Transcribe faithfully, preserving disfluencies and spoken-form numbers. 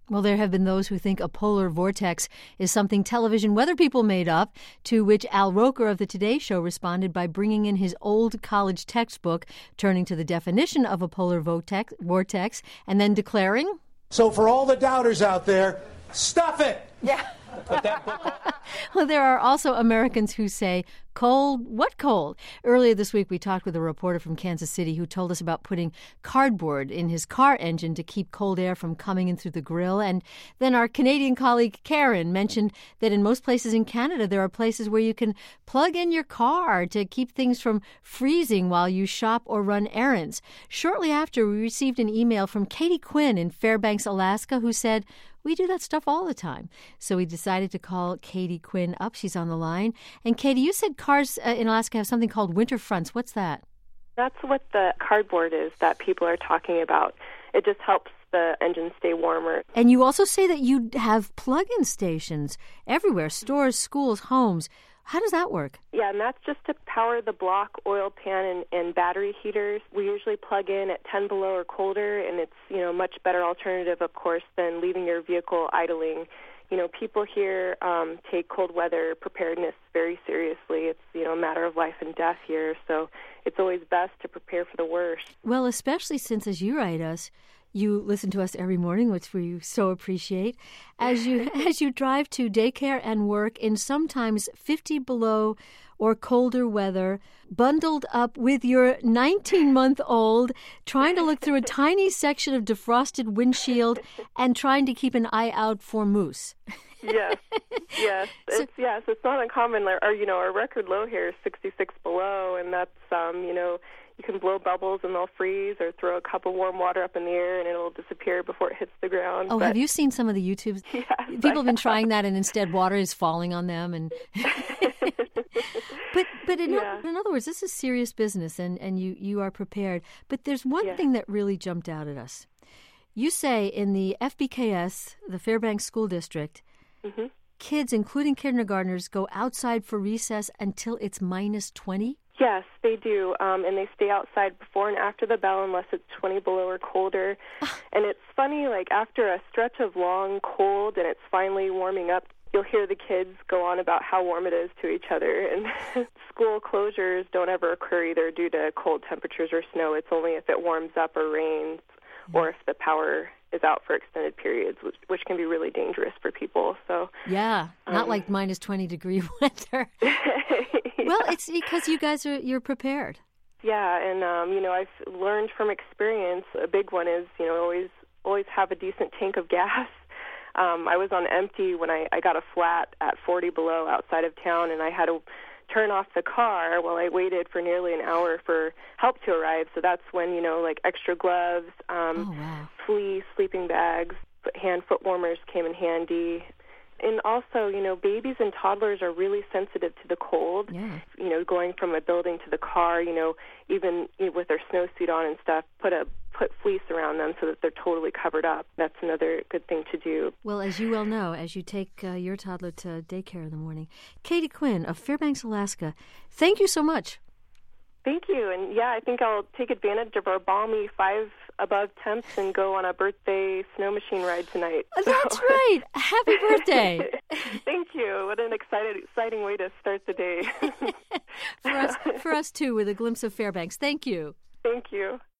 Well, there have been those who think a polar vortex is something television weather people made up, to which Al Roker of the Today Show responded by bringing in his old college textbook, turning to the definition of a polar vortex, vortex and then declaring, "So for all the doubters out there, stuff it!" Yeah. Put that book on. Well, there are also Americans who say, cold? What cold? Earlier this week, we talked with a reporter from Kansas City who told us about putting cardboard in his car engine to keep cold air from coming in through the grill. And then our Canadian colleague, Karen, mentioned that in most places in Canada, there are places where you can plug in your car to keep things from freezing while you shop or run errands. Shortly after, we received an email from Katie Quinn in Fairbanks, Alaska, who said, we do that stuff all the time. So we decided to call Katie Quinn up. She's on the line. And Katie, you said cars uh, in Alaska have something called winter fronts. What's that? That's what the cardboard is that people are talking about. It just helps the engine stay warmer. And you also say that you have plug-in stations everywhere, stores, schools, homes. How does that work? Yeah, and that's just to power the block oil pan and, and battery heaters. We usually plug in at ten below or colder, and it's, you know, much better alternative, of course, than leaving your vehicle idling. You know, people here um, take cold weather preparedness very seriously. It's, you know, a matter of life and death here, so it's always best to prepare for the worst. Well, especially since, as you write us, you listen to us every morning, which we so appreciate, as you as you drive to daycare and work in sometimes fifty below or colder weather, bundled up with your nineteen-month-old, trying to look through a tiny section of defrosted windshield and trying to keep an eye out for moose. Yes, yes, So- it's yes, it's not uncommon. Our, you know, our record low here is sixty-six below, and that's um, you know. You can blow bubbles and they'll freeze, or throw a cup of warm water up in the air and it'll disappear before it hits the ground. Oh, but, have you seen some of the YouTubes? Yes, People have been I trying that, and instead water is falling on them. And but but in, Yeah. in other words, this is serious business, and, and you, you are prepared. But there's one Yeah. thing that really jumped out at us. You say in the F B K S, the Fairbanks School District, Mm-hmm. kids, including kindergartners, go outside for recess until it's minus twenty? Yes, they do, um, and they stay outside before and after the bell unless it's twenty below or colder. And it's funny, like after a stretch of long cold and it's finally warming up, you'll hear the kids go on about how warm it is to each other. And school closures don't ever occur either due to cold temperatures or snow. It's only if it warms up or rains, or if the power is out for extended periods, which, which can be really dangerous for people. So Yeah, not Um, like minus twenty degree weather. Well, it's because you guys are you're prepared. Yeah, and um, you know, I've learned from experience. A big one is, you know, always always have a decent tank of gas. Um, I was on empty when I, I got a flat at forty below outside of town, and I had to turn off the car while I waited for nearly an hour for help to arrive. So that's when, you know, like extra gloves, um, Oh, wow. fleece, sleeping bags, hand foot warmers came in handy. And also, you know, babies and toddlers are really sensitive to the cold. Yeah. You know, going from a building to the car, you know, even you know, with their snowsuit on and stuff, put a put fleece around them so that they're totally covered up. That's another good thing to do. Well, as you well know, as you take uh, your toddler to daycare in the morning. Katie Quinn of Fairbanks, Alaska, thank you so much. Thank you. And yeah, I think I'll take advantage of our balmy five above temps and go on a birthday snow machine ride tonight. That's So- right. Happy birthday. Thank you. What an excited, exciting way to start the day. for us, for us too, with a glimpse of Fairbanks. Thank you. Thank you.